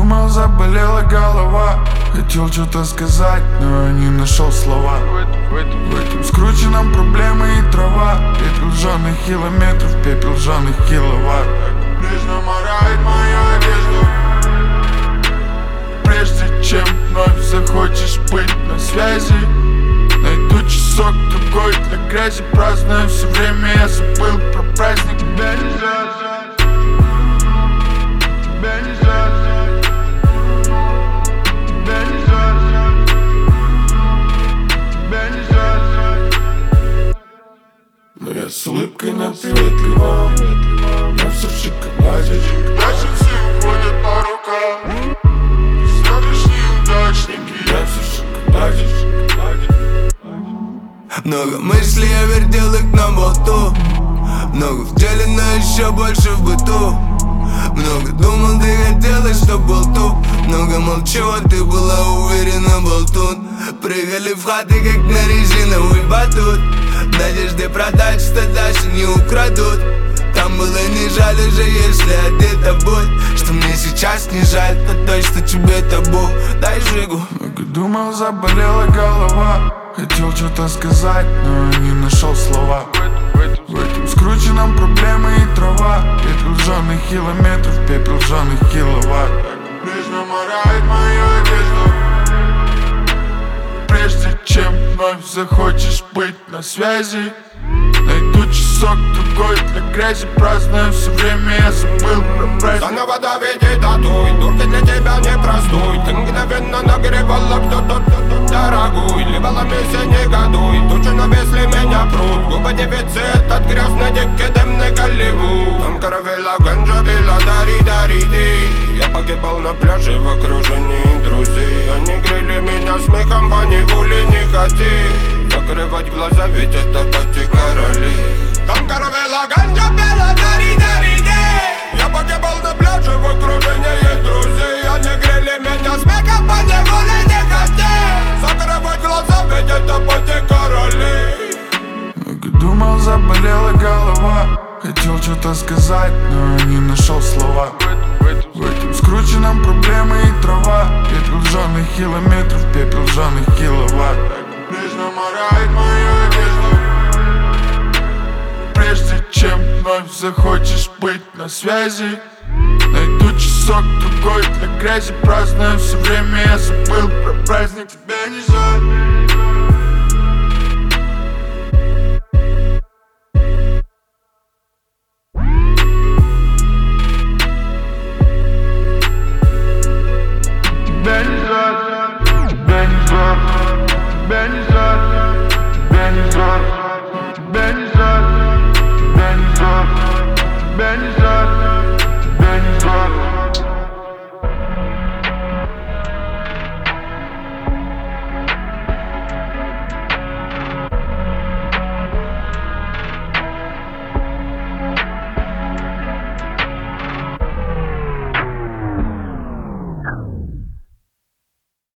думал, заболела голова. Хотел что-то сказать, но не нашел слова. В этом скрученном проблемы и трава. Пепел жженых километров, пепел жженых киловатт. Нежно морает мою одежду. Прежде чем вновь захочешь быть на связи, найду часок другой для грязи. Праздную все время, я забыл про праздник. Тебя нельзя взять, тебя нельзя взять, тебя нельзя взять, тебя нельзя взять. Но я с улыбкой на приветливом, я все в шоколаде. Дальше все уходят по рукам. Сегодняшние удачники, я все в шоколаде. Много мыслей, я вертел их на болту. Много в деле, но еще больше в быту. Много думал, ты хотела, чтоб был тут. Много молчу, а ты была уверена, болтун. Прыгали в хаты, как на резиновый батут. В надежде продать, что даже не украдут. Там было не жаль уже, если одета будь. Что мне сейчас не жаль, то точно тебе табу. Дай жигу. Много думал, заболела голова. Хотел что-то сказать, но не нашел слова. В этом скрученном проблемы и трава. Пепел жженых километров, пепел жженых киловатт. Нежно морает мою одежду. Прежде чем вновь захочешь быть на связи, найду часок другой для грязи. Праздную все время, я забыл про праздник. Заново доведи татуй, турки для тебя не простой. Ты мгновенно нагревала кто-то дорогой. Ливала месяц, не годуй, тучи навесли меня пруд. Губы дефицит от грязной девки, дымный Голливуд. Там каравелла, ганджа, вилла, дари. Я погибал на пляже в окружении друзей. Они грели меня смехом, по неволе не хоти. Закрывать глаза, ведь это пати короли. Там каравелла, ганджа, вилла, дари. Я погибал на пляже в окружении друзей. Они грели меня смехом, по неволе не хоти. Закрывать глаза, ведь это пати короли. Много думал, заболела голова. Хотел что-то сказать, но не нашел слова. В этом скрученном проблемы и трава. Пепел жженых километров, пепел жженых киловатт. Нежно морает мою одежду. Прежде чем вновь захочешь быть на связи, найду часок другой для грязи. Праздную все время, я забыл про праздник. Тебя нельзя